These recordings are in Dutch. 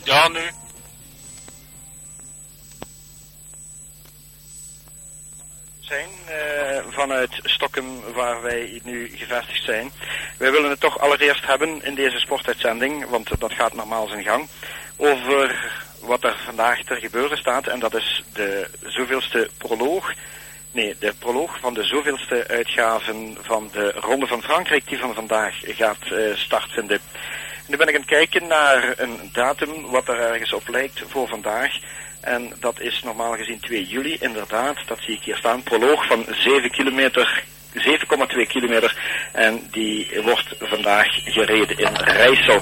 Ja, nu. Zijn vanuit Stockholm, waar wij nu gevestigd zijn. Wij willen het toch allereerst hebben in deze sportuitzending, want dat gaat normaal zijn gang, over wat er vandaag ter gebeuren staat. En dat is de zoveelste proloog. Nee, de proloog van de zoveelste uitgaven van de Ronde van Frankrijk die van vandaag gaat startvinden. Nu ben ik aan het kijken naar een datum wat er ergens op lijkt voor vandaag. En dat is normaal gezien 2 juli, inderdaad. Dat zie ik hier staan. Proloog van 7,2 kilometer. En die wordt vandaag gereden in Rijssel.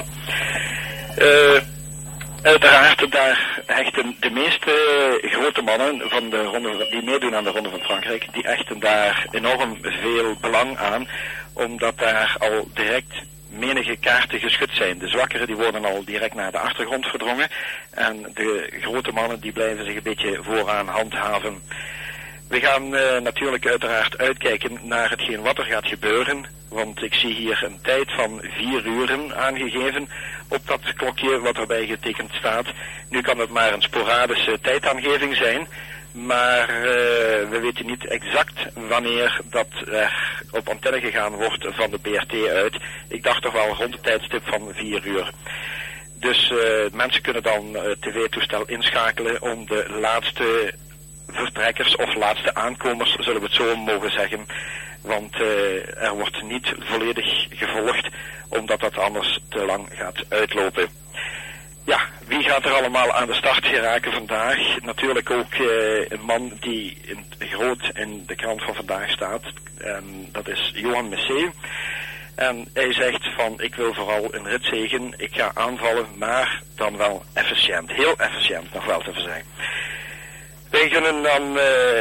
Uiteraard, daar hechten de meeste grote mannen van de ronde, die meedoen aan de Ronde van Frankrijk, die hechten daar enorm veel belang aan, omdat daar al direct menige kaarten geschud zijn. De zwakkeren die worden al direct naar de achtergrond verdrongen en de grote mannen die blijven zich een beetje vooraan handhaven. We gaan natuurlijk uiteraard uitkijken naar hetgeen wat er gaat gebeuren, want ik zie hier een tijd van 4 uur aangegeven op dat klokje wat erbij getekend staat. Nu kan het maar een sporadische tijdaangeving zijn, maar we weten niet exact wanneer dat er op antenne gegaan wordt van de BRT uit. Ik dacht toch wel rond het tijdstip van 4 uur. Dus mensen kunnen dan het tv-toestel inschakelen om de laatste vertrekkers of laatste aankomers, zullen we het zo mogen zeggen. Want er wordt niet volledig gevolgd, omdat dat anders te lang gaat uitlopen. Ja, wie gaat er allemaal aan de start geraken vandaag? Natuurlijk ook een man die groot in de krant van vandaag staat. En dat is Johan Messé. En hij zegt van, ik wil vooral een ritzegen, ik ga aanvallen, maar dan wel efficiënt. Heel efficiënt nog wel te zijn. Wij kunnen dan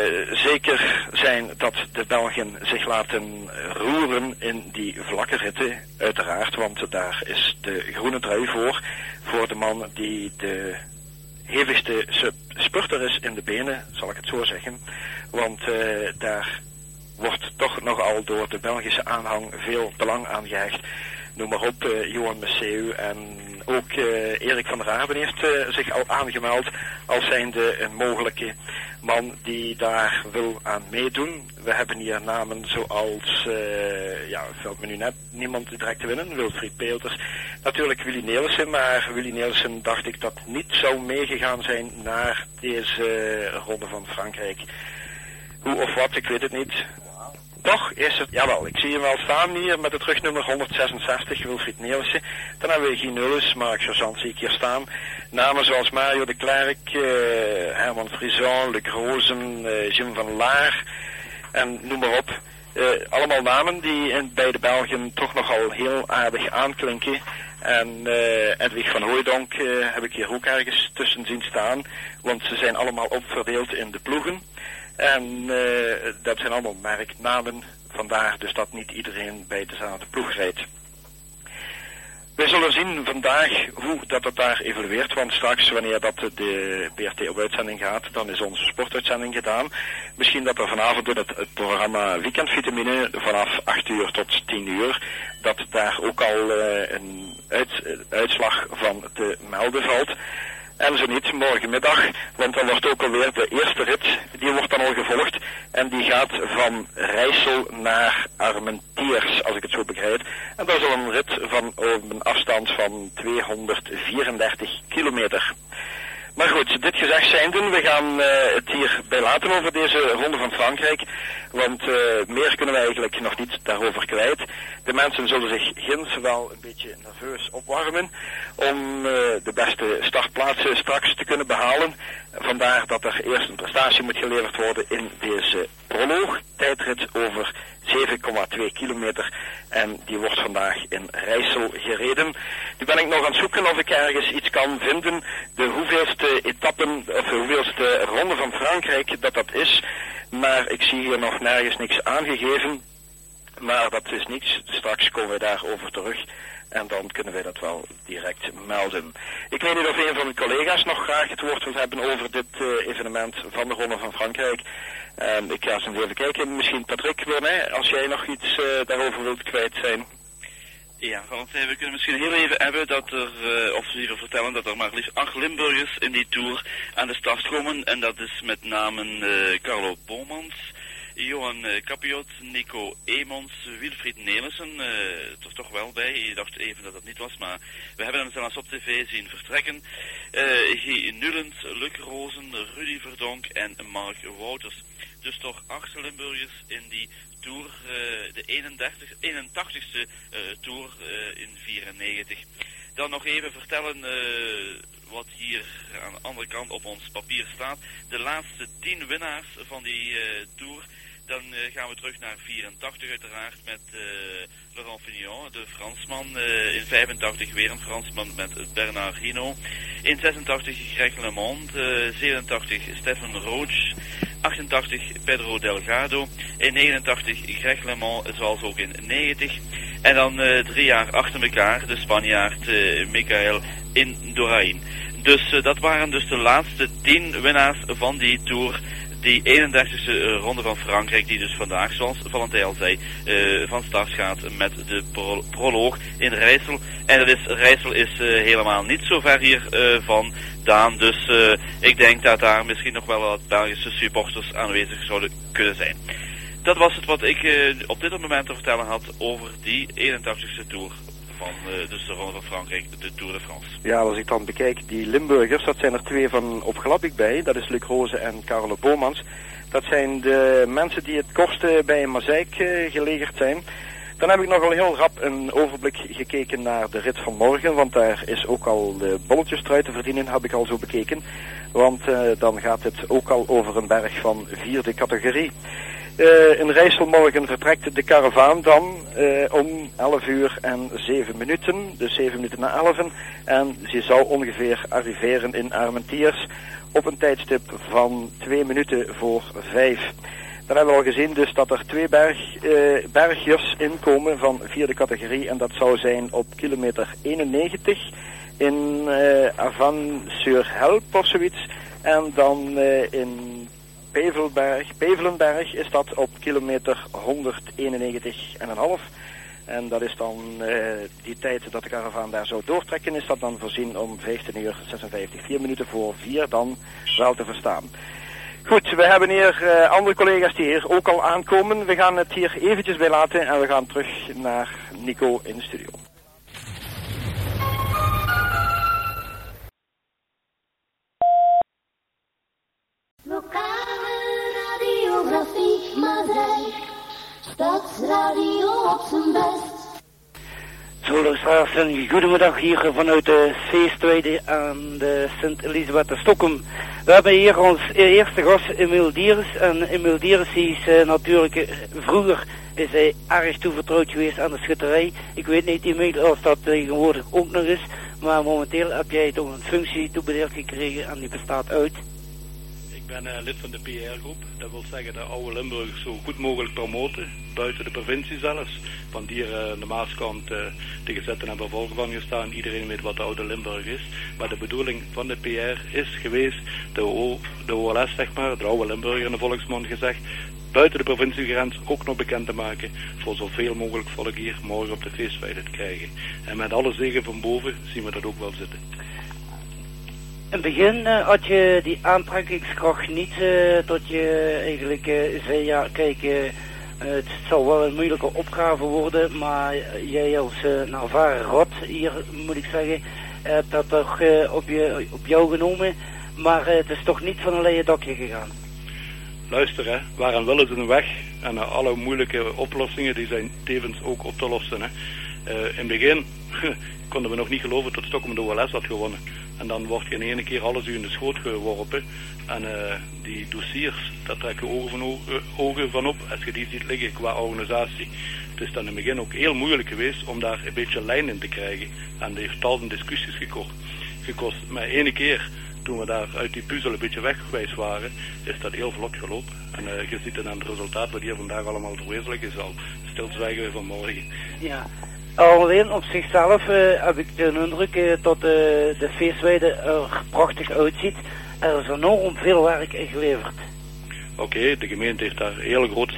zeker zijn dat de Belgen zich laten roeren in die vlakke ritten, uiteraard, want daar is de groene trui voor de man die de hevigste spurter is in de benen, zal ik het zo zeggen. Want daar wordt toch nogal door de Belgische aanhang veel belang aan gehecht. Noem maar op, Johan Messeu en ook Erik van der Aarden heeft zich al aangemeld als zijnde een mogelijke man die daar wil aan meedoen. We hebben hier namen zoals, valt me nu net niemand direct te winnen, Wilfried Peeters. Natuurlijk Willy Nelissen, maar Willy Nelissen dacht ik dat niet zou meegegaan zijn naar deze Ronde van Frankrijk. Hoe of wat, ik weet het niet. Toch is het, jawel, ik zie hem wel staan hier met het rugnummer 166, Wilfried Nelissen. Dan hebben we Guy Nulles, Mark Sergeant zie ik hier staan. Namen zoals Mario de Klerk, Herman Frison, Le Grozen, Jim van Laar en noem maar op. Allemaal namen die bij de Belgen toch nogal heel aardig aanklinken. En Edwig van Hooijdonk heb ik hier ook ergens tussen zien staan, want ze zijn allemaal opverdeeld in de ploegen. En dat zijn allemaal merknamen, vandaar dus dat niet iedereen bij dezelfde ploeg rijdt. We zullen zien vandaag hoe dat het daar evolueert, want straks wanneer dat de BRT op uitzending gaat, dan is onze sportuitzending gedaan. Misschien dat er vanavond in het programma Weekendvitamine vanaf 8 uur tot 10 uur, dat daar ook al een uitslag van te melden valt. En zo niet, morgenmiddag, want dan wordt ook alweer de eerste rit, die wordt dan al gevolgd. En die gaat van Rijssel naar Armentiers, als ik het zo begrijp. En dat is al een rit van een afstand van 234 kilometer. Maar goed, dit gezegd zijnde, we gaan het hierbij laten over deze Ronde van Frankrijk. Want meer kunnen we eigenlijk nog niet daarover kwijt. De mensen zullen zich ginds wel een beetje nerveus opwarmen om de beste startplaatsen straks te kunnen behalen. Vandaar dat er eerst een prestatie moet geleverd worden in deze proloog. Tijdrit over 7,2 kilometer en die wordt vandaag in Rijssel gereden. Nu ben ik nog aan het zoeken of ik ergens iets kan vinden, de hoeveelste etappen of de hoeveelste Ronde van Frankrijk dat is. Maar ik zie hier nog nergens niks aangegeven, maar dat is niets. Straks komen we daarover terug en dan kunnen wij dat wel direct melden. Ik weet niet of een van de collega's nog graag het woord wil hebben over dit evenement van de Ronde van Frankrijk. Ik ga eens even kijken, misschien Patrick, als jij nog iets daarover wilt kwijt zijn. Ja, want we kunnen misschien heel even hebben dat er, of liever vertellen dat er maar liefst 8 Limburgers in die Tour aan de start komen. En dat is met name Carlo Bomans, Johan Capiot, Nico Emons, Wilfried Nelissen, er toch wel bij. Je dacht even dat dat niet was, maar we hebben hem zelfs op tv zien vertrekken. G. Nullens, Luc Rozen, Rudy Verdonk en Mark Wouters. Dus toch 8 Limburgers in die Tour, de 81ste Tour in 94. Dan nog even vertellen wat hier aan de andere kant op ons papier staat. De laatste 10 winnaars van die Tour. Dan gaan we terug naar 84 uiteraard met Laurent Fignon, de Fransman. In 85 weer een Fransman met Bernard Hinault. In 86 Greg LeMond, 87 Stefan Roach, 88 Pedro Delgado, in 89 Greg LeMond, zoals ook in 90. En dan 3 jaar achter elkaar de Spanjaard Michael Indurain. Dus dat waren dus de laatste 10 winnaars van die Tour. Die 31ste ronde van Frankrijk, die dus vandaag, zoals Valentin al zei, van start gaat met de proloog in Rijssel. En Rijssel is helemaal niet zo ver hier vandaan. Dus ik denk dat daar misschien nog wel wat Belgische supporters aanwezig zouden kunnen zijn. Dat was het wat ik op dit moment te vertellen had over die 81ste Tour. Van dus de Ronde van Frankrijk, de Tour de France. Ja, als ik dan bekijk, die Limburgers, dat zijn er 2 van op Glabik bij. Dat is Luc Rozen en Carlo Bomans. Dat zijn de mensen die het kortste bij een Mazeik gelegerd zijn. Dan heb ik nog al heel rap een overblik gekeken naar de rit van morgen. Want daar is ook al de bolletjes trui te verdienen, heb ik al zo bekeken. Want dan gaat het ook al over een berg van 4e categorie. In Rijssel morgen vertrekt de karavaan dan om 11 uur en 7 minuten, dus 7 minuten na 11. En ze zou ongeveer arriveren in Armentiers op een tijdstip van 2 minuten voor 5. Dan hebben we al gezien dus dat er 2 bergjes inkomen van 4e categorie. En dat zou zijn op kilometer 91 in Avan-sur-Help of zoiets. En dan in Pevelenberg is dat op kilometer 191,5. En dat is dan die tijd dat de karavaan daar zou doortrekken, is dat dan voorzien om 15 uur 56. 4 minuten voor 4 dan wel te verstaan. Goed, we hebben hier andere collega's die hier ook al aankomen. We gaan het hier eventjes bij laten en we gaan terug naar Nico in de studio. Lokale radiografie Mazeik, Stadsradio op zijn best. Zo, luisteraars, een goedemiddag hier vanuit de feestweide aan de Sint-Elisabeth te Stockholm. We hebben hier ons eerste gast, Emil Dieris. En Emil Dieris is natuurlijk, vroeger is hij erg toevertrouwd geweest aan de schutterij. Ik weet niet, Emil, of dat tegenwoordig ook nog is. Maar momenteel heb jij toch een functie toebedeeld gekregen en die bestaat uit. Ik ben lid van de PR-groep. Dat wil zeggen de oude Limburgers zo goed mogelijk promoten, buiten de provincie zelfs. Want hier aan de Maaskant de gezetten hebben vol van gestaan. Iedereen weet wat de oude Limburg is. Maar de bedoeling van de PR is geweest, de OLS zeg maar, de oude Limburger in de volksmond gezegd, buiten de provinciegrens ook nog bekend te maken voor zoveel mogelijk volk hier morgen op de feestweide te krijgen. En met alle zegen van boven zien we dat ook wel zitten. In het begin had je die aantrekkingskracht niet, tot je eigenlijk zei, ja kijk, het zal wel een moeilijke opgave worden, maar jij als een ervaren rot hier, moet ik zeggen, hebt dat toch op jou genomen, maar het is toch niet van een leien dakje gegaan. Luister hè, waar een wil is een weg en alle moeilijke oplossingen die zijn tevens ook op te lossen hè. In het begin konden we nog niet geloven dat Stockholm de OLS had gewonnen. En dan wordt je in één keer alles u in de schoot geworpen. En die dossiers, daar trek je ogen van op als je die ziet liggen qua organisatie. Het is dan in het begin ook heel moeilijk geweest om daar een beetje lijn in te krijgen. En die heeft tal discussies gekost. Maar ene keer, toen we daar uit die puzzel een beetje weggeweest waren, is dat heel vlot gelopen. En je ziet het aan het resultaat wat hier vandaag allemaal verwezenlijk is al. Stilzwijgen we van morgen. Ja. Alleen op zichzelf heb ik de indruk dat de feestweide er prachtig uitziet. Er is enorm veel werk in geleverd. Oké, de gemeente heeft daar hele grote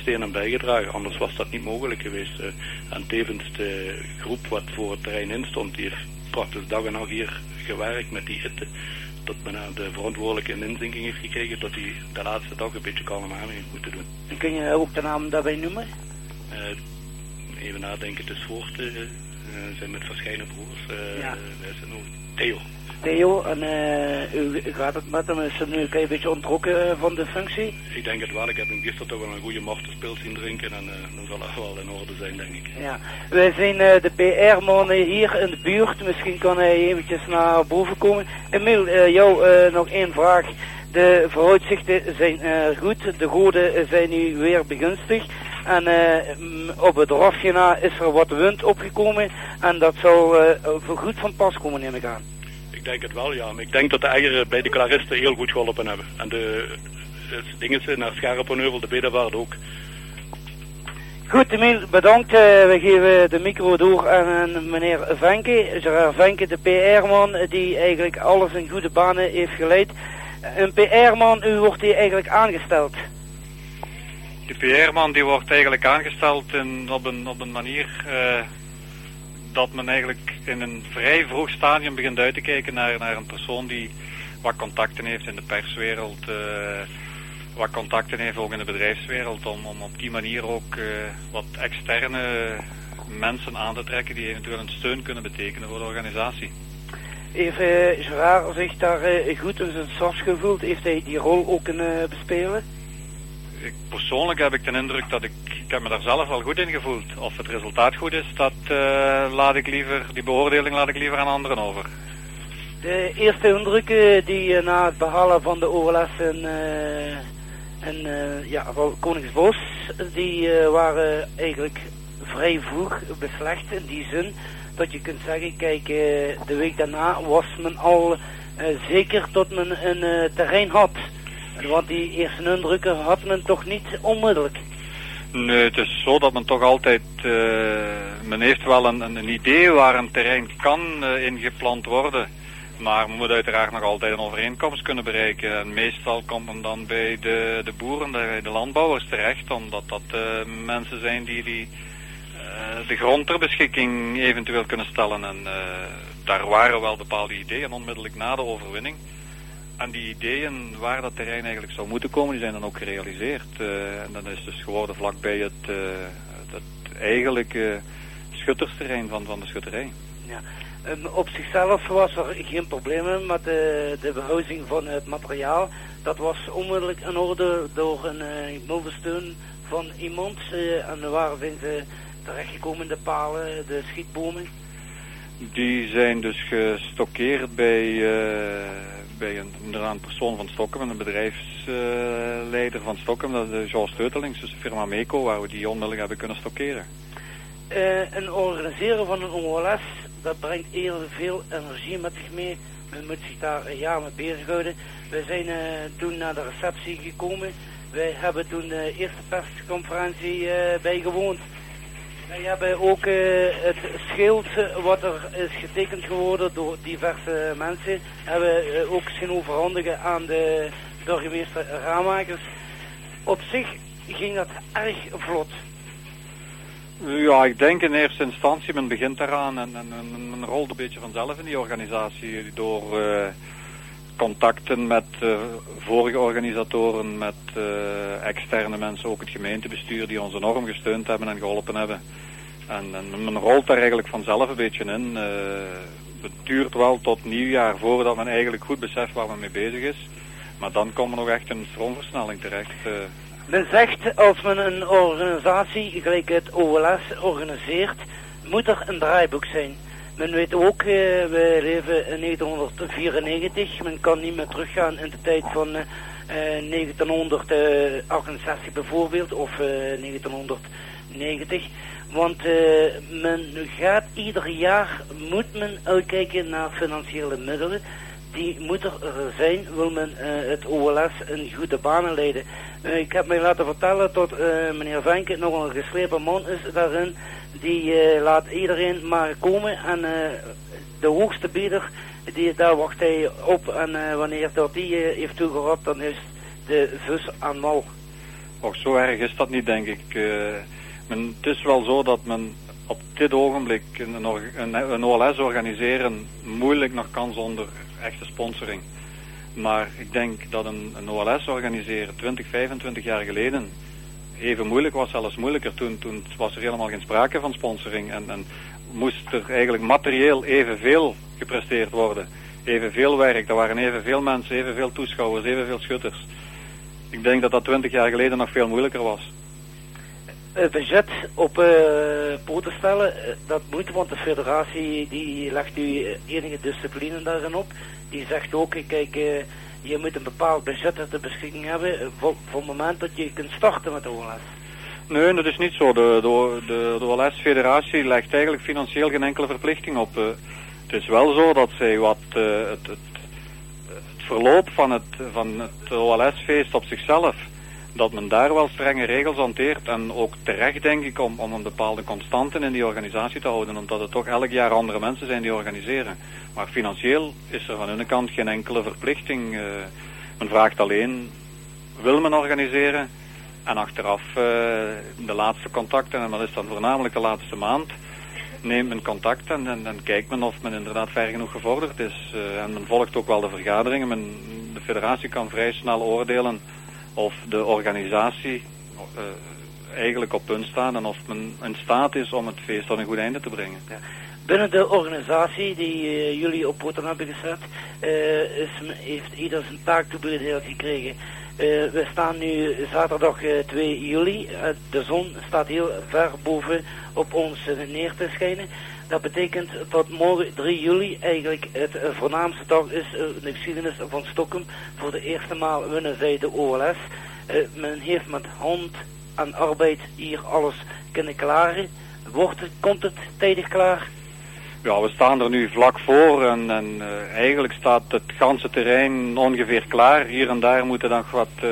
steen aan bijgedragen. Anders was dat niet mogelijk geweest. En tevens de groep wat voor het terrein in stond, die heeft praktisch dag en nacht hier gewerkt met die hitte. Tot men de verantwoordelijke een inzinking heeft gekregen, tot hij de laatste dag een beetje kalm aan heeft moeten doen. En kun je ook de naam daarbij noemen? Even nadenken, het is voort. Zijn met verschillende broers. Wij zijn ook Theo. Theo, en u gaat het met hem? Is hij nu een beetje ontrokken van de functie? Ik denk het wel. Ik heb hem gisteren toch wel een goede martenspil zien drinken en dan zal het wel in orde zijn, denk ik. Ja, wij zijn de PR-man hier in de buurt. Misschien kan hij eventjes naar boven komen. Emiel, jou nog één vraag. De vooruitzichten zijn goed. De goden zijn nu weer begunstigd. En op het rafje na is er wat wind opgekomen. En dat zal goed van pas komen, neem ik aan. Ik denk het wel, ja. Maar ik denk dat de eieren bij de klaristen heel goed geholpen hebben. En de dingen naar Scherpenheuvel, de Bedevaart ook. Goed, Emiel, bedankt. We geven de micro door aan meneer Venke. Gerard Venke, de PR-man, die eigenlijk alles in goede banen heeft geleid. Een PR-man, u wordt hier eigenlijk aangesteld. De PR-man die wordt eigenlijk aangesteld op een manier dat men eigenlijk in een vrij vroeg stadium begint uit te kijken naar een persoon die wat contacten heeft in de perswereld, wat contacten heeft ook in de bedrijfswereld, om op die manier ook wat externe mensen aan te trekken die eventueel een steun kunnen betekenen voor de organisatie. Heeft Gerard zich daar goed in zijn sas gevoeld? Heeft hij die rol ook kunnen bespelen? Persoonlijk heb ik de indruk dat ik heb me daar zelf wel goed in gevoeld. Of het resultaat goed is, die beoordeling laat ik liever aan anderen over. De eerste indrukken die na het behalen van de OLS van Koningsbos, die waren eigenlijk vrij vroeg beslecht in die zin dat je kunt zeggen, kijk, de week daarna was men al zeker tot men een terrein had. Want die eerste indrukken had men toch niet onmiddellijk. Nee, het is zo dat men toch altijd, men heeft wel een idee waar een terrein kan ingeplant worden. Maar men moet uiteraard nog altijd een overeenkomst kunnen bereiken. En meestal komt men dan bij de boeren, bij de landbouwers terecht, omdat dat mensen zijn die de grond ter beschikking eventueel kunnen stellen. En daar waren wel bepaalde ideeën onmiddellijk na de overwinning. En die ideeën waar dat terrein eigenlijk zou moeten komen, die zijn dan ook gerealiseerd. En dat is dus geworden vlakbij het eigenlijke schuttersterrein van de schutterij. Ja. Op zichzelf was er geen probleem met de behuizing van het materiaal. Dat was onmiddellijk in orde door een milde steun van iemand. En waar zijn ze terechtgekomen, de palen, de schietbomen? Die zijn dus gestockeerd bij een persoon van Stockholm, een bedrijfsleider van Stockholm, dat is Jos Teutelings, dus de firma Meco, waar we die onmiddellijk hebben kunnen stockeren. Een organiseren van een OLS, dat brengt heel veel energie met zich mee. Men moet zich daar een jaar mee bezighouden. We zijn toen naar de receptie gekomen. Wij hebben toen de eerste persconferentie bijgewoond. Wij hebben ook het schild wat er is getekend geworden door diverse mensen, hebben we ook zien overhandigen aan de burgemeester Ramakers. Op zich ging dat erg vlot. Ja, ik denk in eerste instantie, men begint daaraan en men rolt een beetje vanzelf in die organisatie door contacten met vorige organisatoren, met externe mensen, ook het gemeentebestuur die ons enorm gesteund hebben en geholpen hebben. En men rolt daar eigenlijk vanzelf een beetje in. Het duurt wel tot nieuwjaar voordat men eigenlijk goed beseft waar men mee bezig is. Maar dan komt er nog echt een stroomversnelling terecht. Men zegt, als men een organisatie, gelijk het OLS, organiseert, moet er een draaiboek zijn. Men weet ook, we leven in 1994, men kan niet meer teruggaan in de tijd van 1968 bijvoorbeeld, of 1990. Want men gaat ieder jaar, moet men uitkijken naar financiële middelen. Die moeten er zijn, wil men het OLS in goede banen leiden. Ik heb mij laten vertellen dat meneer Venke nog een geslepen man is daarin. Die laat iedereen maar komen en de hoogste bieder, daar wacht hij op. En wanneer dat die heeft toegerapt, dan is de vis aan wal. Och, zo erg is dat niet, denk ik. Het is wel zo dat men op dit ogenblik een OLS organiseren moeilijk nog kan zonder echte sponsoring. Maar ik denk dat een OLS organiseren 20, 25 jaar geleden even moeilijk was, zelfs moeilijker. Toen was er helemaal geen sprake van sponsoring en moest er eigenlijk materieel evenveel gepresteerd worden. Evenveel werk, er waren evenveel mensen, evenveel toeschouwers, evenveel schutters. Ik denk dat dat 20 jaar geleden nog veel moeilijker was. Budget op poten stellen, dat moet, want de federatie die legt nu enige discipline daarin op. Die zegt ook, kijk, je moet een bepaald budget ter beschikking hebben voor het moment dat je kunt starten met de OLS. Nee, dat is niet zo. De OLS-federatie legt eigenlijk financieel geen enkele verplichting op. Het is wel zo dat zij het verloop van het OLS-feest op zichzelf, dat men daar wel strenge regels hanteert en ook terecht, denk ik, om een bepaalde constante in die organisatie te houden, omdat het toch elk jaar andere mensen zijn die organiseren. Maar financieel is er van hun kant geen enkele verplichting. Men vraagt alleen, wil men organiseren? En achteraf de laatste contacten, en dat is dan voornamelijk de laatste maand, neemt men contact en kijkt men of men inderdaad ver genoeg gevorderd is. En men volgt ook wel de vergaderingen. De federatie kan vrij snel oordelen of de organisatie eigenlijk op punt staat en of men in staat is om het feest tot een goed einde te brengen. Ja. Binnen de organisatie die jullie op poten hebben gezet, heeft ieder zijn taak toebedeeld gekregen. We staan nu zaterdag 2 juli. De zon staat heel ver boven op ons neer te schijnen. Dat betekent dat morgen 3 juli eigenlijk het voornaamste dag is in de geschiedenis van Stockholm. Voor de eerste maal winnen zij de OLS. Men heeft met hand en arbeid hier alles kunnen klaren. Komt het tijdig klaar? Ja, we staan er nu vlak voor en eigenlijk staat het ganse terrein ongeveer klaar. Hier en daar moeten dan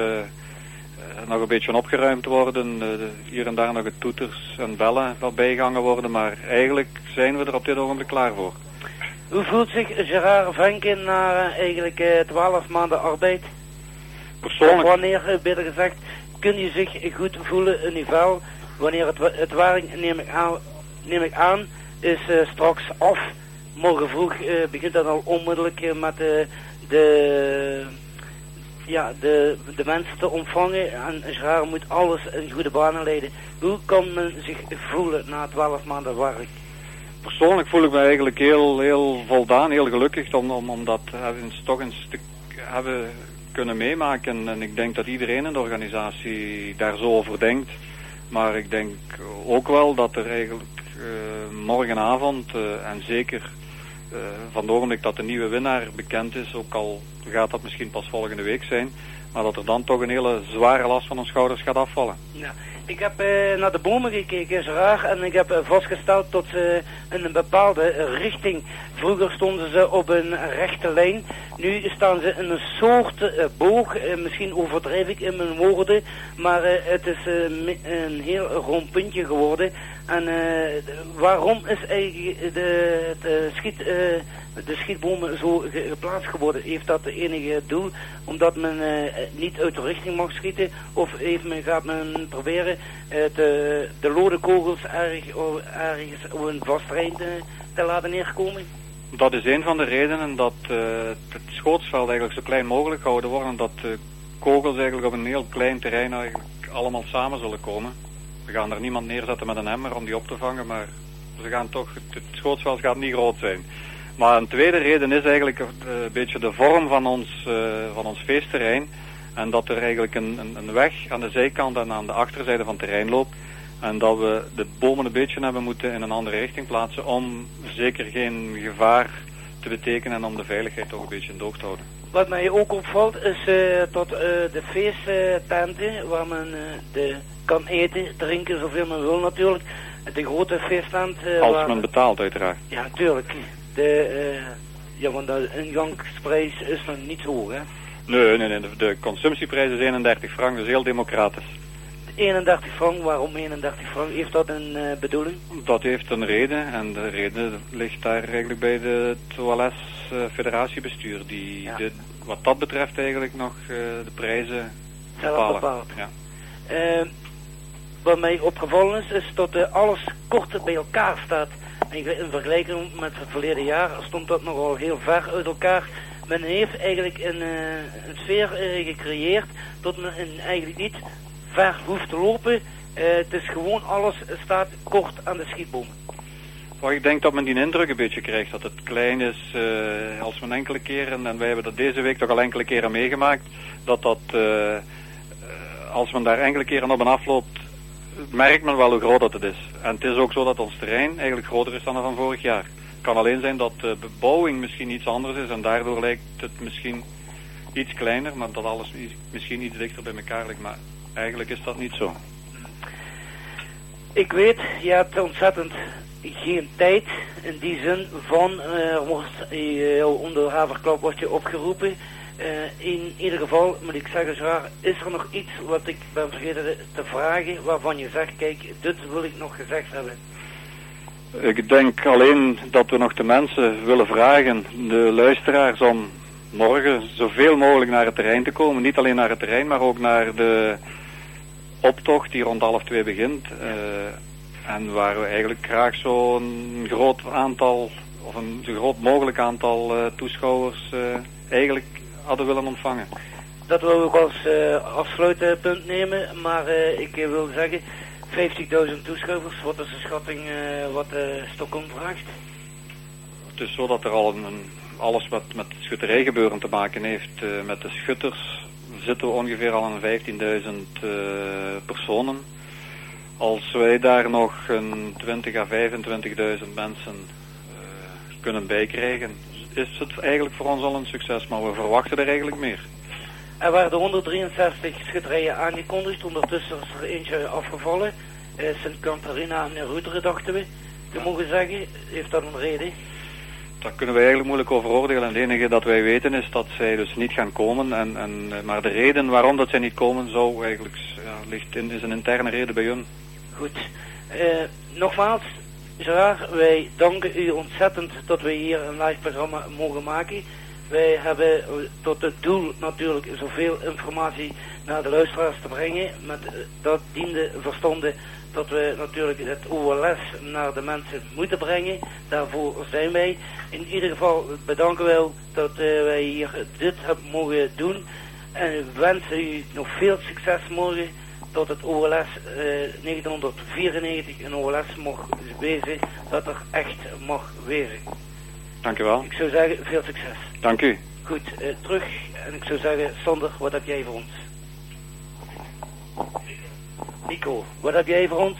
nog een beetje opgeruimd worden. Hier en daar nog het toeters en bellen wat bijgangen worden, maar eigenlijk zijn we er op dit ogenblik klaar voor. Hoe voelt zich Gerard Venken na eigenlijk 12 maanden arbeid? Persoonlijk? Of wanneer, beter gezegd, kun je zich goed voelen in uw vel wanneer het werk, neem ik aan, is straks af. Morgen vroeg begint dat al onmiddellijk met de mensen te ontvangen. En Gerard moet alles in goede banen leiden. Hoe kan men zich voelen na 12 maanden werk? Persoonlijk voel ik me eigenlijk heel voldaan, heel gelukkig omdat we toch een stuk hebben kunnen meemaken. En ik denk dat iedereen in de organisatie daar zo over denkt. Maar ik denk ook wel dat er eigenlijk morgenavond en zeker van het ogenblik dat de nieuwe winnaar bekend is, ook al gaat dat misschien pas volgende week zijn, maar dat er dan toch een hele zware last van ons schouders gaat afvallen. Ja. Ik heb naar de bomen gekeken, is raar, en ik heb vastgesteld dat ze in een bepaalde richting, vroeger stonden ze op een rechte lijn, nu staan ze in een soort boog, misschien overdrijf ik in mijn woorden, maar het is een heel rond puntje geworden. En waarom is eigenlijk de schietbomen zo geplaatst geworden? Heeft dat de enige doel omdat men niet uit de richting mag schieten? Of gaat men proberen de lode kogels ergens op een vast terrein te laten neerkomen? Dat is een van de redenen dat het schootsveld eigenlijk zo klein mogelijk gehouden wordt. En dat de kogels eigenlijk op een heel klein terrein eigenlijk allemaal samen zullen komen. We gaan er niemand neerzetten met een emmer om die op te vangen, maar het schootsveld gaat niet groot zijn. Maar een tweede reden is eigenlijk een beetje de vorm van ons feestterrein. En dat er eigenlijk een weg aan de zijkant en aan de achterzijde van het terrein loopt. En dat we de bomen een beetje hebben moeten in een andere richting plaatsen om zeker geen gevaar te betekenen en om de veiligheid toch een beetje in doog te houden. Wat mij ook opvalt is dat de feesttenten waar men kan eten, drinken, zoveel men wil natuurlijk. De grote feesttent... Als men betaalt uiteraard. Ja, natuurlijk. Want de ingangsprijs is nog niet zo hoog, hè? Nee. De consumptieprijs is 31 frank, dus heel democratisch. 31 frank, waarom 31 frank? Heeft dat een bedoeling? Dat heeft een reden en de reden ligt daar eigenlijk bij het OLS federatiebestuur. Die wat dat betreft eigenlijk nog de prijzen bepalen. Bepaald. Ja. Wat mij opgevallen is dat alles kort bij elkaar staat. En in vergelijking met het verleden jaar stond dat nogal heel ver uit elkaar. Men heeft eigenlijk een sfeer gecreëerd dat men eigenlijk niet ver hoeft te lopen. Het is gewoon alles staat kort aan de schietboom. Maar ik denk dat men die indruk een beetje krijgt dat het klein is als men enkele keren, en wij hebben dat deze week toch al enkele keren meegemaakt, dat als men daar enkele keren op en afloopt, merkt men wel hoe groot dat het is. En het is ook zo dat ons terrein eigenlijk groter is dan dat van vorig jaar. Het kan alleen zijn dat de bebouwing misschien iets anders is en daardoor lijkt het misschien iets kleiner, maar dat alles misschien iets dichter bij elkaar ligt. Maar eigenlijk is dat niet zo. Ik weet, je hebt ontzettend geen tijd in die zin van onder de haverklap wordt je opgeroepen. In ieder geval moet ik zeggen, Gerard, is er nog iets wat ik ben vergeten te vragen waarvan je zegt, kijk, dit wil ik nog gezegd hebben? Ik denk alleen dat we nog de mensen willen vragen, de luisteraars, om morgen zoveel mogelijk naar het terrein te komen. Niet alleen naar het terrein, maar ook naar de optocht die rond 1:30 begint. En waar we eigenlijk graag zo'n groot aantal, of een zo groot mogelijk aantal toeschouwers eigenlijk hadden willen ontvangen. Dat wil ik als afsluitpunt nemen, maar ik wil zeggen, 50.000 toeschouwers, wat is de schatting wat Stockholm vraagt? Het is zo dat er al alles wat met schutterijgebeuren te maken heeft, met de schutters, zitten we ongeveer al aan 15.000 personen. Als wij daar nog een 20.000 à 25.000 mensen kunnen bijkrijgen, is het eigenlijk voor ons al een succes, maar we verwachten er eigenlijk meer. Er werden 163 schutterijen aangekondigd, ondertussen is er eentje afgevallen. Sint Catharina en Roeteren, dachten we. We mogen zeggen, heeft dat een reden? Daar kunnen wij eigenlijk moeilijk over oordelen. En het enige dat wij weten is dat zij dus niet gaan komen. Maar de reden waarom dat zij niet komen zou eigenlijk is een interne reden bij hun. Goed. Nogmaals, Gerard, wij danken u ontzettend dat we hier een live programma mogen maken. Wij hebben tot het doel natuurlijk zoveel informatie naar de luisteraars te brengen. Met dat diende verstande dat we natuurlijk het OLS naar de mensen moeten brengen. Daarvoor zijn wij. In ieder geval bedanken wij dat wij hier dit hebben mogen doen. En we wensen u nog veel succes morgen. Dat het OLS 1994 een OLS mag wezen. Dat er echt mag wezen. Dank u wel. Ik zou zeggen, veel succes. Dank u. Goed, terug. En ik zou zeggen, Sander, wat heb jij voor ons? Nico, wat heb jij voor ons?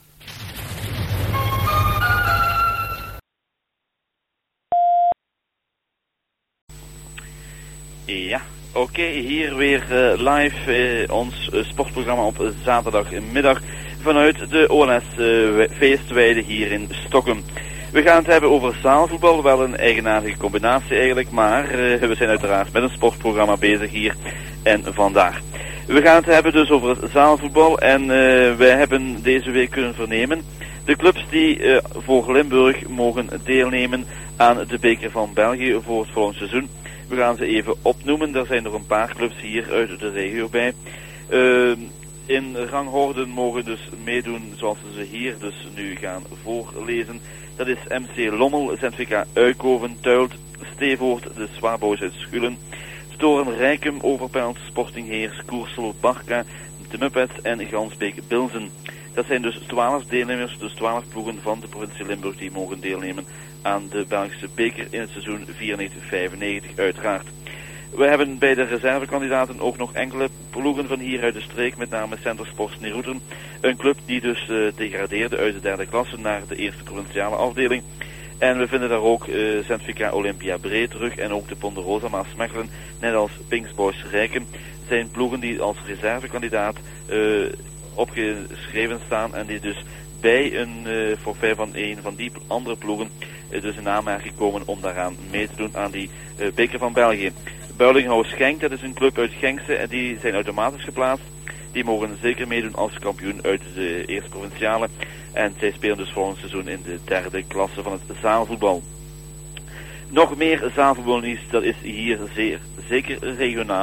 Ja, oké, hier weer live ons sportprogramma op zaterdagmiddag vanuit de OLS feestweide hier in Stockholm. We gaan het hebben over zaalvoetbal, wel een eigenaardige combinatie eigenlijk, maar we zijn uiteraard met een sportprogramma bezig hier en vandaag. We gaan het hebben dus over het zaalvoetbal en wij hebben deze week kunnen vernemen de clubs die voor Limburg mogen deelnemen aan de beker van België voor het volgende seizoen. We gaan ze even opnoemen, er zijn nog een paar clubs hier uit de regio bij. In rangorde mogen dus meedoen zoals we ze hier dus nu gaan voorlezen. Dat is MC Lommel, ZVK Uikoven, Tuilt, Stevoort, de Swaboys uit Schulen, Storen Rijkum, Overpelt, Sporting Heers, Koersel, Barka, de Muppets en Gansbeek-Bilzen. Dat zijn dus 12 deelnemers, dus 12 ploegen van de provincie Limburg die mogen deelnemen aan de Belgische beker in het seizoen 94-95 uiteraard. We hebben bij de reservekandidaten ook nog enkele ploegen van hier uit de streek, met name Centersports Neeroeteren. Een club die dus degradeerde uit de derde klasse naar de eerste provinciale afdeling. En we vinden daar ook ZVK Olympia Bree terug en ook de Ponderosa Maasmechelen, net als Pinks Boys Rijken, zijn ploegen die als reservekandidaat opgeschreven staan en die dus bij een forfait van een van die andere ploegen dus in aanmerking komen om daaraan mee te doen aan die beker van België. Builinghuis Genk, dat is een club uit Genkse en die zijn automatisch geplaatst. Die mogen zeker meedoen als kampioen uit de eerste provinciale. En zij spelen dus volgend seizoen in de derde klasse van het zaalvoetbal. Nog meer zaalvoetbalnieuws, dat is hier zeker regionaal.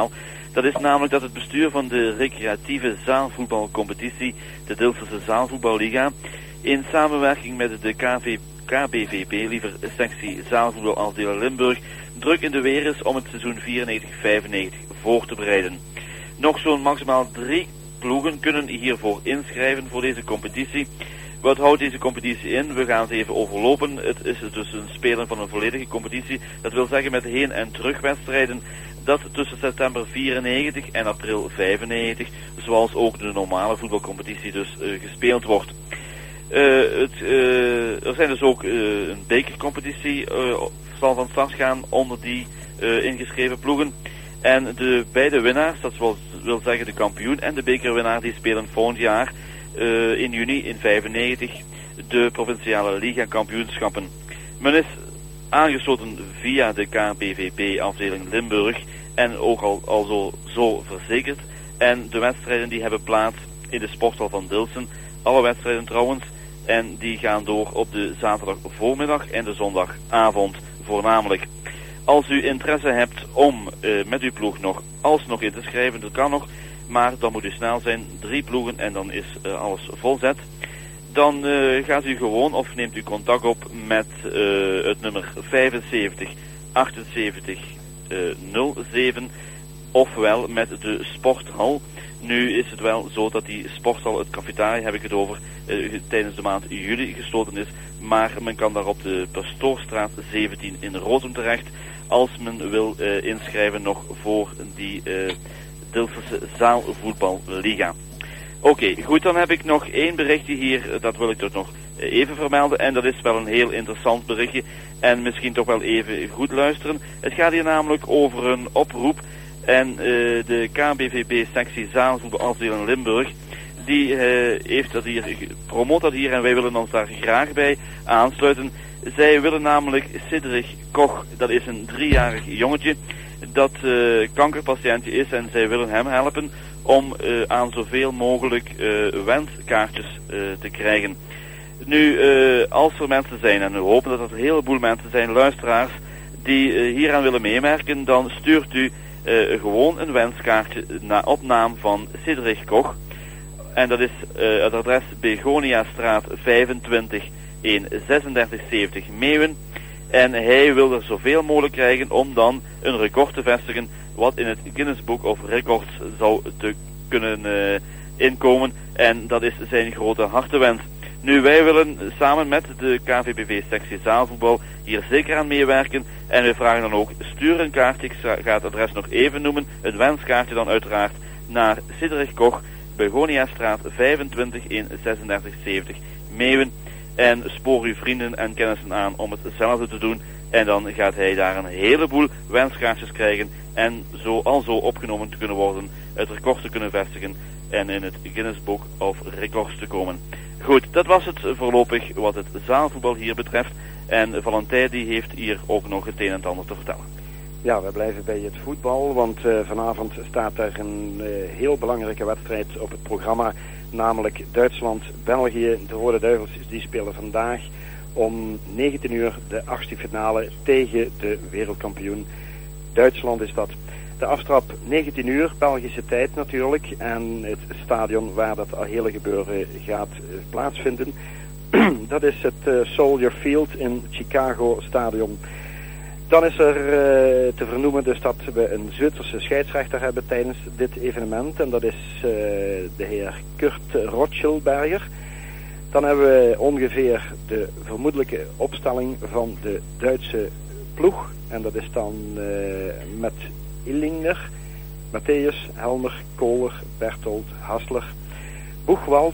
Dat is namelijk dat het bestuur van de recreatieve zaalvoetbalcompetitie, de Dilsense Zaalvoetballiga, in samenwerking met de KBVB, liever sectie Zaalvoetbal afdeling Limburg, druk in de weer is om het seizoen 94-95 voor te bereiden. Nog zo'n maximaal 3 ploegen kunnen hiervoor inschrijven voor deze competitie. Wat houdt deze competitie in? We gaan ze even overlopen. Het is dus een spelen van een volledige competitie. Dat wil zeggen met heen- en terugwedstrijden. Dat tussen september 94 en april 95, zoals ook de normale voetbalcompetitie dus gespeeld wordt. Er zijn dus ook een bekercompetitie zal van start gaan onder die ingeschreven ploegen. En de beide winnaars, dat wil zeggen de kampioen en de bekerwinnaar, die spelen volgend jaar in juni in 95 de provinciale liga kampioenschappen. Men is aangesloten via de KBVB afdeling Limburg en ook al zo verzekerd. En de wedstrijden die hebben plaats in de sporthal van Dilsen, alle wedstrijden trouwens, en die gaan door op de zaterdag voormiddag en de zondagavond voornamelijk. Als u interesse hebt om met uw ploeg nog alsnog in te schrijven, dat kan nog, maar dan moet u snel zijn, 3 ploegen en dan is alles volzet. Dan gaat u gewoon of neemt u contact op met het nummer 75 78 07 ofwel met de sporthal. Nu is het wel zo dat die sporthal, het cafetaria heb ik het over, tijdens de maand juli gesloten is, maar men kan daar op de Pastoorstraat 17 in Rozum terecht als men wil inschrijven nog voor die Dilsense Zaalvoetballiga. Oké, goed, dan heb ik nog 1 berichtje hier, dat wil ik toch nog even vermelden, en dat is wel een heel interessant berichtje en misschien toch wel even goed luisteren. Het gaat hier namelijk over een oproep en de KBVB-sectie Zaalvoetbalafdeling Limburg, die heeft dat hier, promoot dat hier en wij willen ons daar graag bij aansluiten. Zij willen namelijk Cedric Koch, dat is een 3-jarig jongetje dat kankerpatiëntje is en zij willen hem helpen om aan zoveel mogelijk wenskaartjes te krijgen. Nu, als er mensen zijn, en we hopen dat er een heleboel mensen zijn, luisteraars, die hieraan willen meemerken, dan stuurt u gewoon een wenskaartje op naam van Cedric Koch. En dat is het adres Begoniastraat 25 in 3670 Meeuwen. En hij wil er zoveel mogelijk krijgen om dan een record te vestigen wat in het Guinness Book of Records zou te kunnen inkomen. En dat is zijn grote hartewens. Nu, wij willen samen met de KVBV-sectie Zaalvoetbal hier zeker aan meewerken. En we vragen dan ook, stuur een kaartje, ik ga het adres nog even noemen, een wenskaartje dan uiteraard naar Cedric Koch, Begoniastraat 25 in 3670 Meeuwen. En spoor uw vrienden en kennissen aan om hetzelfde te doen. En dan gaat hij daar een heleboel wenskaartjes krijgen en zo opgenomen te kunnen worden, het record te kunnen vestigen en in het Guinness Book of Records te komen. Goed, dat was het voorlopig wat het zaalvoetbal hier betreft. En Valentijn die heeft hier ook nog het een en het ander te vertellen. Ja, we blijven bij het voetbal, want vanavond staat er een heel belangrijke wedstrijd op het programma. Namelijk Duitsland-België. De Rode Duivels die spelen vandaag om 19 uur de 8e finale tegen de wereldkampioen. Duitsland is dat. De aftrap 19 uur, Belgische tijd natuurlijk. En het stadion waar dat hele gebeuren gaat plaatsvinden. Dat is het Soldier Field in Chicago Stadion. Dan is er te vernoemen dus dat we een Zwitserse scheidsrechter hebben tijdens dit evenement. En dat is de heer Kurt Rotschelberger. Dan hebben we ongeveer de vermoedelijke opstelling van de Duitse ploeg. En dat is dan met Illinger, Matthäus, Helmer, Kohler, Berthold, Hassler, Boegwald,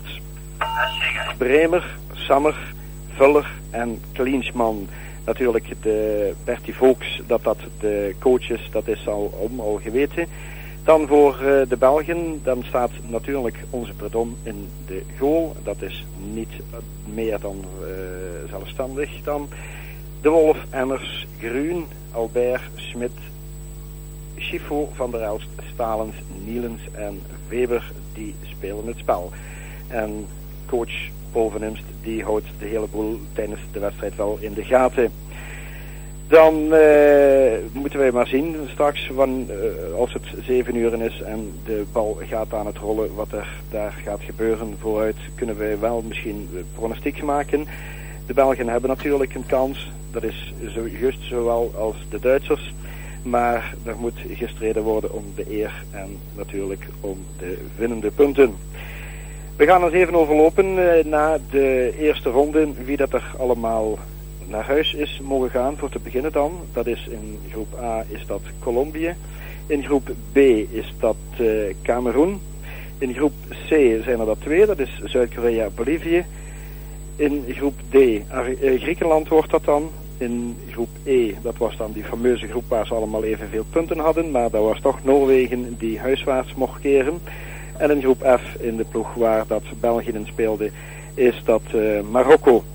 Bremer, Sammer, Vuller en Klinsman. Natuurlijk de Bertie Volks, dat de coach is, dat is al geweten. Dan voor de Belgen, dan staat natuurlijk onze Predom in de goal. Dat is niet meer dan zelfstandig. Dan de Wolf, Emmers, Gruun, Albert, Smit, Schifo, Van der Elst, Stalens, Nielens en Weber, die spelen het spel. En coach Bovenimst, die houdt de hele boel tijdens de wedstrijd wel in de gaten. Dan moeten wij maar zien straks, als het 7 uur is en de bal gaat aan het rollen, wat er daar gaat gebeuren. Vooruit kunnen wij wel misschien pronostiek maken. De Belgen hebben natuurlijk een kans, dat is juist zowel als de Duitsers. Maar er moet gestreden worden om de eer en natuurlijk om de winnende punten. We gaan eens even overlopen na de eerste ronde, wie dat er allemaal naar huis is mogen gaan. Voor te beginnen dan, dat is in groep A is dat Colombia. In groep B is dat Cameroen. In groep C zijn er dat 2, dat is Zuid-Korea, Bolivie. In groep D, Griekenland wordt dat dan. In groep E, dat was dan die fameuze groep waar ze allemaal evenveel punten hadden, maar dat was toch Noorwegen die huiswaarts mocht keren. En in groep F, in de ploeg waar dat België in speelde, is dat Marokko.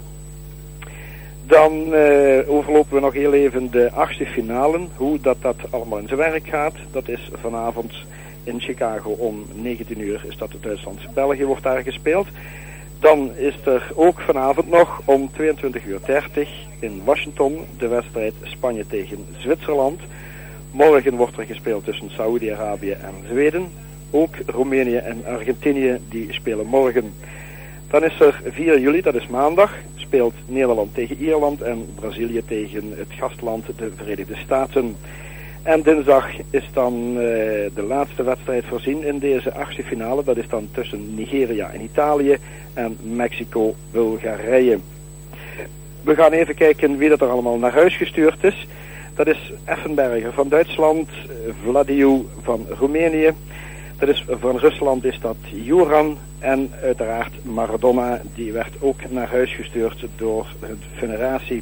Dan overlopen we nog heel even de 8e finale, hoe dat allemaal in zijn werk gaat. Dat is vanavond in Chicago om 19 uur, is dat Duitsland-België wordt daar gespeeld. Dan is er ook vanavond nog om 22:30 in Washington de wedstrijd Spanje tegen Zwitserland. Morgen wordt er gespeeld tussen Saoedi-Arabië en Zweden. Ook Roemenië en Argentinië die spelen morgen. Dan is er 4 juli, dat is maandag, speelt Nederland tegen Ierland en Brazilië tegen het gastland de Verenigde Staten. En dinsdag is dan de laatste wedstrijd voorzien in deze 8e finale. Dat is dan tussen Nigeria en Italië en Mexico-Bulgarije. We gaan even kijken wie dat er allemaal naar huis gestuurd is. Dat is Effenberger van Duitsland, Vladiu van Roemenië. Dat is, van Rusland is dat Juran en uiteraard Maradona, die werd ook naar huis gestuurd door de federatie.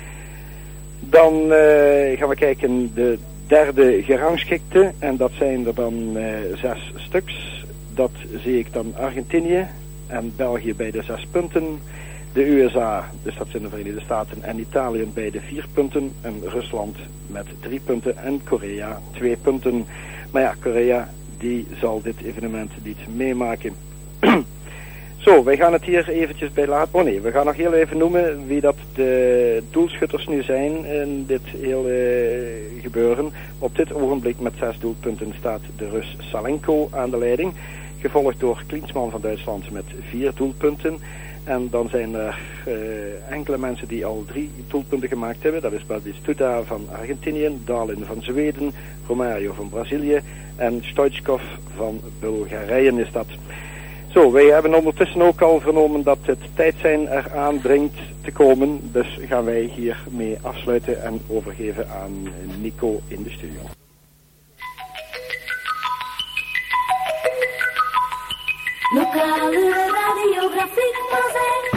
Dan gaan we kijken de derde gerangschikte en dat zijn er dan 6 stuks. Dat zie ik dan Argentinië en België bij de 6 punten. De USA, dus dat zijn de Verenigde Staten en Italië bij de 4 punten en Rusland met 3 punten en Korea 2 punten. Maar ja, Korea die zal dit evenement niet meemaken. Zo, wij gaan het hier eventjes bij laten. Oh nee, we gaan nog heel even noemen wie dat de doelschutters nu zijn in dit hele gebeuren. Op dit ogenblik met 6 doelpunten staat de Rus Salenko aan de leiding. Gevolgd door Klinsmann van Duitsland met 4 doelpunten. En dan zijn er enkele mensen die al 3 doelpunten gemaakt hebben. Dat is Batistuta van Argentinië, Dalin van Zweden, Romario van Brazilië en Stoichkov van Bulgarije is dat. Zo, wij hebben ondertussen ook al vernomen dat het tijd zijn eraan dringt te komen. Dus gaan wij hiermee afsluiten en overgeven aan Nico in de studio. Lokale radiografie Mazeik.